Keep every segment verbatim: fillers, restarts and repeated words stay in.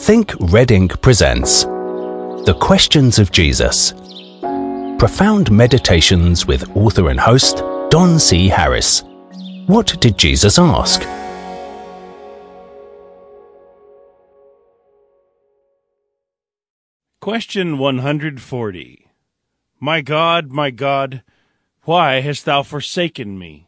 Think Red Ink presents The Questions of Jesus. Profound meditations with author and host Don C. Harris. What did Jesus ask? Question one hundred forty. My God, my God, why hast thou forsaken me?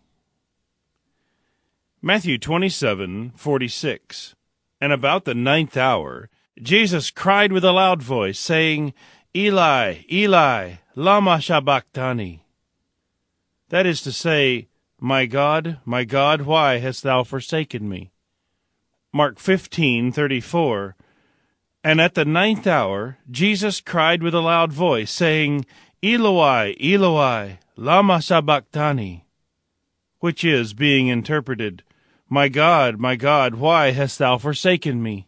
Matthew twenty-seven forty-six. And about the ninth hour, Jesus cried with a loud voice, saying, Eli, Eli, lama sabachthani. That is to say, My God, my God, why hast thou forsaken me? Mark fifteen thirty-four. And at the ninth hour, Jesus cried with a loud voice, saying, Eloi, Eloi, lama sabachthani, which is, being interpreted, My God, my God, why hast thou forsaken me?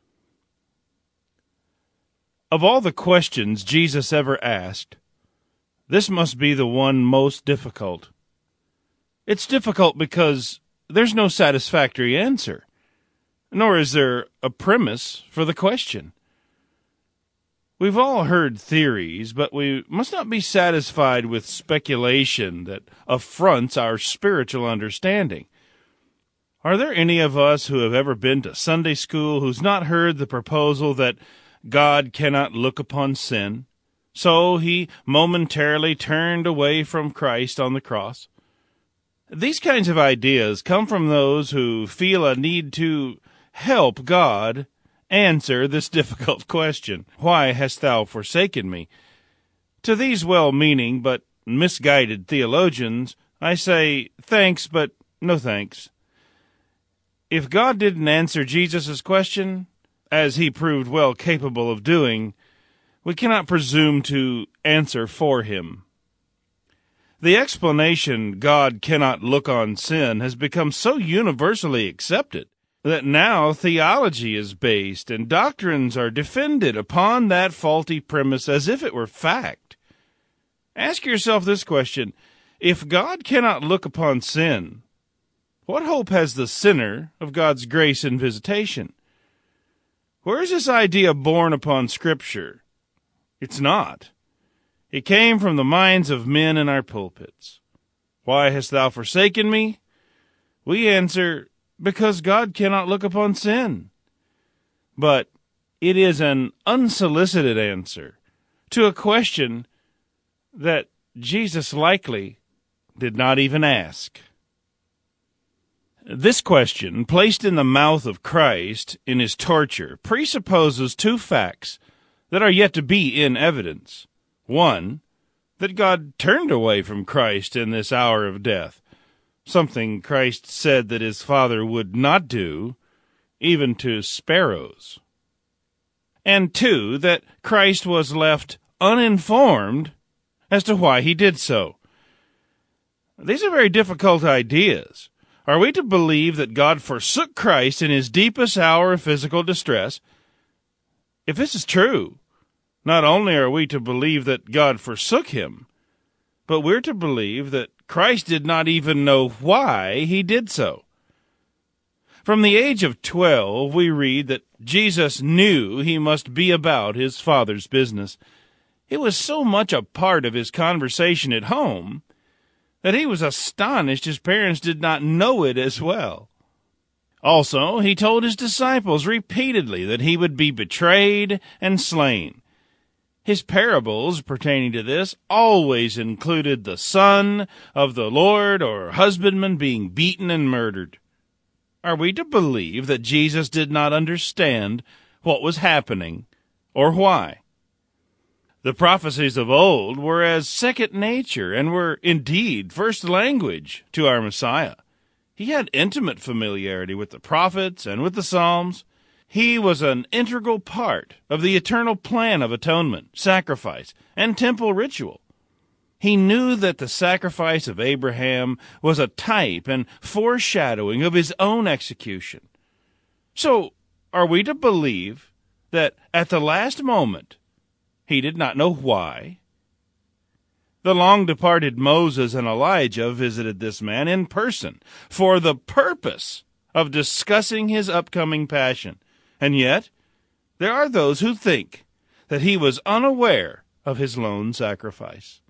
Of all the questions Jesus ever asked, this must be the one most difficult. It's difficult because there's no satisfactory answer, nor is there a premise for the question. We've all heard theories, but we must not be satisfied with speculation that affronts our spiritual understanding. Are there any of us who have ever been to Sunday school who's not heard the proposal that God cannot look upon sin, so he momentarily turned away from Christ on the cross? These kinds of ideas come from those who feel a need to help God answer this difficult question, Why hast thou forsaken me? To these well-meaning but misguided theologians, I say, thanks, but no thanks. If God didn't answer Jesus' question, as he proved well capable of doing, we cannot presume to answer for him. The explanation God cannot look on sin has become so universally accepted that now theology is based and doctrines are defended upon that faulty premise as if it were fact. Ask yourself this question: if God cannot look upon sin, what hope has the sinner of God's grace and visitation? Where is this idea born upon Scripture? It's not. It came from the minds of men in our pulpits. Why hast thou forsaken me? We answer, because God cannot look upon sin. But it is an unsolicited answer to a question that Jesus likely did not even ask. This question, placed in the mouth of Christ in his torture, presupposes two facts that are yet to be in evidence. One, that God turned away from Christ in this hour of death, something Christ said that his Father would not do, even to sparrows. And two, that Christ was left uninformed as to why he did so. These are very difficult ideas. Are we to believe that God forsook Christ in his deepest hour of physical distress? If this is true, not only are we to believe that God forsook him, but we're to believe that Christ did not even know why he did so. From the age of twelve, we read that Jesus knew he must be about his Father's business. It was so much a part of his conversation at home that he was astonished his parents did not know it as well. Also, he told his disciples repeatedly that he would be betrayed and slain. His parables pertaining to this always included the son of the Lord or husbandman being beaten and murdered. Are we to believe that Jesus did not understand what was happening or why? The prophecies of old were as second nature and were indeed first language to our Messiah. He had intimate familiarity with the prophets and with the Psalms. He was an integral part of the eternal plan of atonement, sacrifice, and temple ritual. He knew that the sacrifice of Abraham was a type and foreshadowing of his own execution. So, are we to believe that at the last moment, he did not know why? The long-departed Moses and Elijah visited this man in person for the purpose of discussing his upcoming passion. And yet, there are those who think that he was unaware of his lone sacrifice.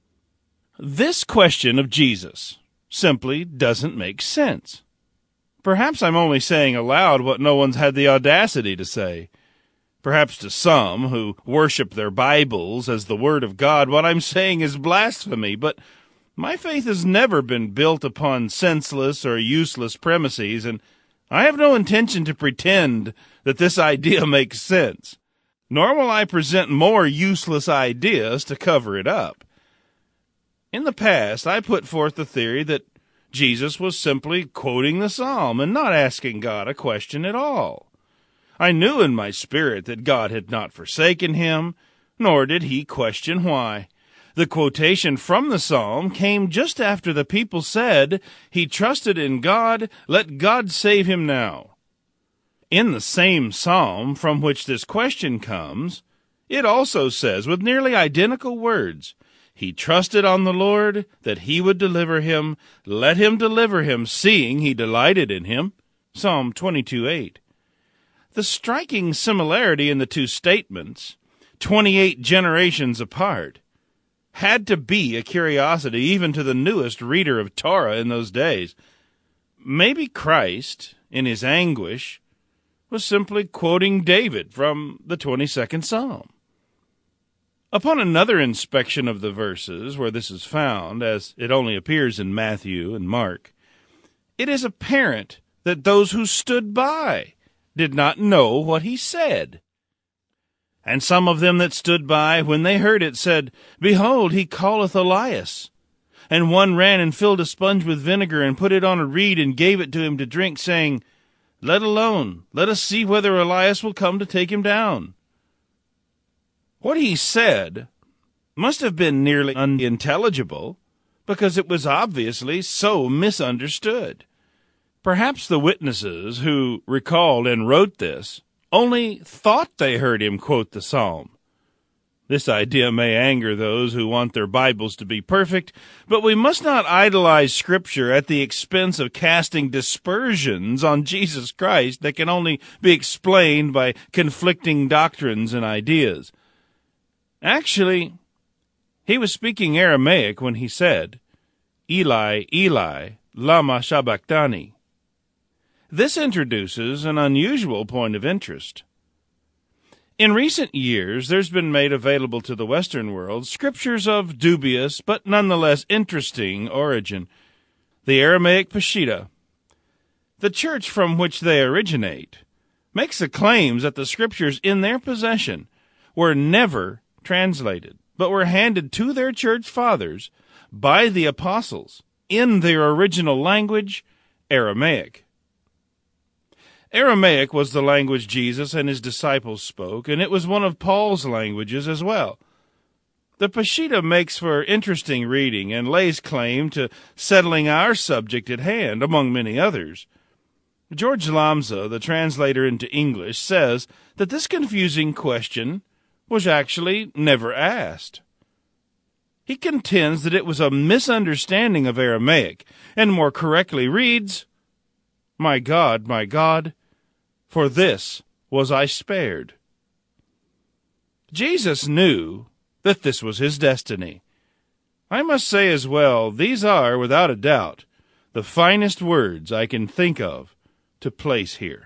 This question of Jesus simply doesn't make sense. Perhaps I'm only saying aloud what no one's had the audacity to say. Perhaps to some who worship their Bibles as the Word of God, what I'm saying is blasphemy, but my faith has never been built upon senseless or useless premises, and I have no intention to pretend that this idea makes sense, nor will I present more useless ideas to cover it up. In the past, I put forth the theory that Jesus was simply quoting the psalm and not asking God a question at all. I knew in my spirit that God had not forsaken him, nor did he question why. The quotation from the psalm came just after the people said, "He trusted in God, let God save him now." In the same psalm from which this question comes, it also says with nearly identical words, "He trusted on the Lord that he would deliver him. Let him deliver him, seeing he delighted in him." Psalm twenty-two eight. The striking similarity in the two statements, twenty-eight generations apart, had to be a curiosity even to the newest reader of Torah in those days. Maybe Christ, in his anguish, was simply quoting David from the twenty-second Psalm. Upon another inspection of the verses where this is found, as it only appears in Matthew and Mark, it is apparent that those who stood by did not know what he said. And some of them that stood by, when they heard it, said, "Behold, he calleth Elias." And one ran and filled a sponge with vinegar and put it on a reed and gave it to him to drink, saying, "Let alone, let us see whether Elias will come to take him down." What he said must have been nearly unintelligible, because it was obviously so misunderstood. Perhaps the witnesses who recalled and wrote this only thought they heard him quote the psalm. This idea may anger those who want their Bibles to be perfect, but we must not idolize Scripture at the expense of casting dispersions on Jesus Christ that can only be explained by conflicting doctrines and ideas. Actually, he was speaking Aramaic when he said, "Eli, Eli, lama sabachthani." This introduces an unusual point of interest. In recent years, there's been made available to the Western world scriptures of dubious but nonetheless interesting origin. The Aramaic Peshitta, the church from which they originate, makes the claims that the scriptures in their possession were never translated, but were handed to their church fathers by the apostles in their original language, Aramaic. Aramaic was the language Jesus and his disciples spoke, and it was one of Paul's languages as well. The Peshitta makes for interesting reading and lays claim to settling our subject at hand, among many others. George Lamza, the translator into English, says that this confusing question was actually never asked. He contends that it was a misunderstanding of Aramaic, and more correctly reads, "My God, my God, for this was I spared." Jesus knew that this was his destiny. I must say as well, these are, without a doubt, the finest words I can think of to place here.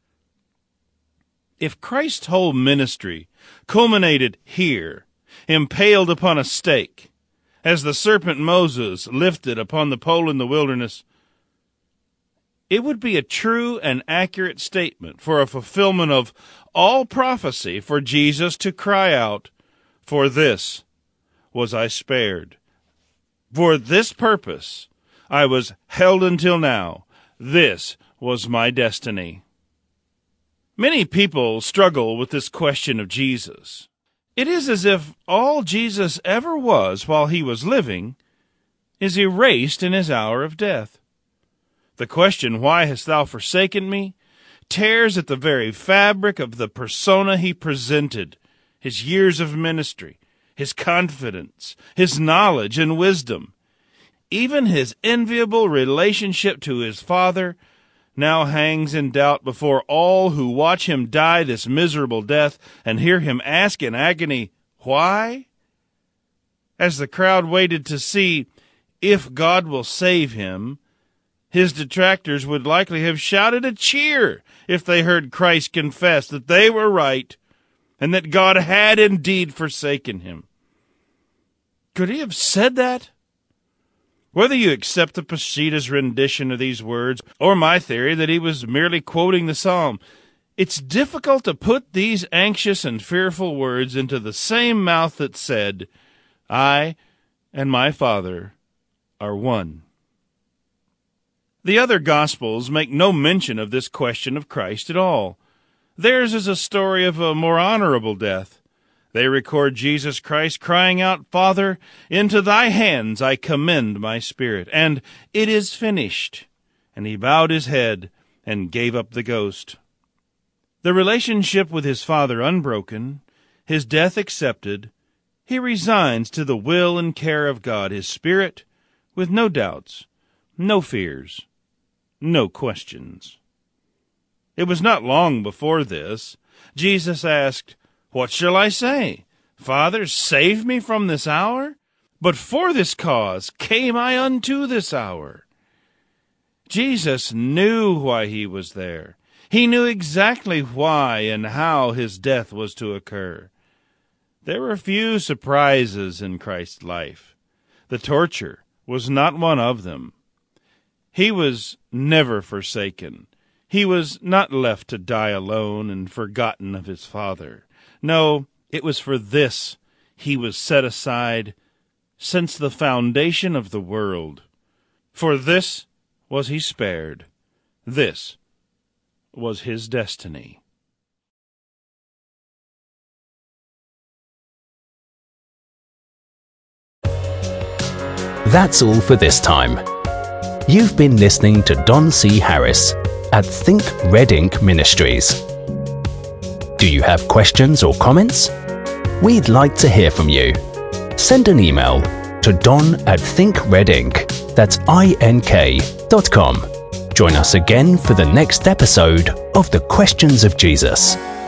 If Christ's whole ministry culminated here, impaled upon a stake, as the serpent Moses lifted upon the pole in the wilderness, it would be a true and accurate statement for a fulfillment of all prophecy for Jesus to cry out, "For this was I spared. For this purpose I was held until now. This was my destiny." Many people struggle with this question of Jesus. It is as if all Jesus ever was while he was living is erased in his hour of death. The question, "Why hast thou forsaken me?" tears at the very fabric of the persona he presented, his years of ministry, his confidence, his knowledge and wisdom, even his enviable relationship to his Father. now hangs in doubt before all who watch him die this miserable death and hear him ask in agony, why? As the crowd waited to see if God will save him, his detractors would likely have shouted a cheer if they heard Christ confess that they were right and that God had indeed forsaken him. Could he have said that? Whether you accept the Peshitta's rendition of these words or my theory that he was merely quoting the psalm, it's difficult to put these anxious and fearful words into the same mouth that said, I and my Father are one. The other Gospels make no mention of this question of Christ at all. Theirs is a story of a more honorable death. They record Jesus Christ crying out, Father, into thy hands I commend my spirit, and it is finished. And he bowed his head and gave up the ghost. The relationship with his Father unbroken, his death accepted, he resigns to the will and care of God, his Spirit, with no doubts, no fears, no questions. It was not long before this. Jesus asked, What shall I say? Father, save me from this hour? But for this cause came I unto this hour. Jesus knew why he was there. He knew exactly why and how his death was to occur. There were few surprises in Christ's life. The torture was not one of them. He was never forsaken. He was not left to die alone and forgotten of his Father. No, it was for this he was set aside since the foundation of the world. For this was he spared. This was his destiny. That's all for this time. You've been listening to Don C. Harris at Think Red Ink Ministries. Do you have questions or comments? We'd like to hear from you. Send an email to don at thinkredink, that's I N K, dot com. Join us again for the next episode of The Questions of Jesus.